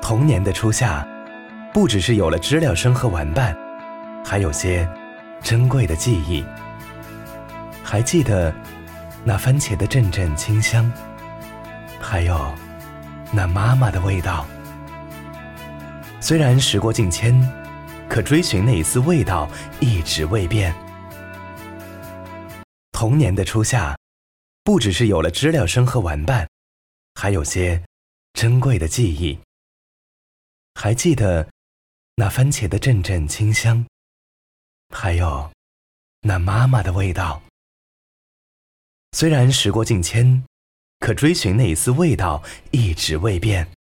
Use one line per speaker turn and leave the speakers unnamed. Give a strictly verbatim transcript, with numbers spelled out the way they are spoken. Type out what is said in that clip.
童年的初夏，不只是有了知了声和玩伴，还有些珍贵的记忆。还记得那番茄的阵阵清香，还有那妈妈的味道。虽然时过境迁，可追寻那一丝味道一直未变。童年的初夏，不只是有了知了声和玩伴，还有些珍贵的记忆。还记得那番茄的阵阵清香，还有那妈妈的味道。虽然时过境迁，可追寻那一丝味道一直未变。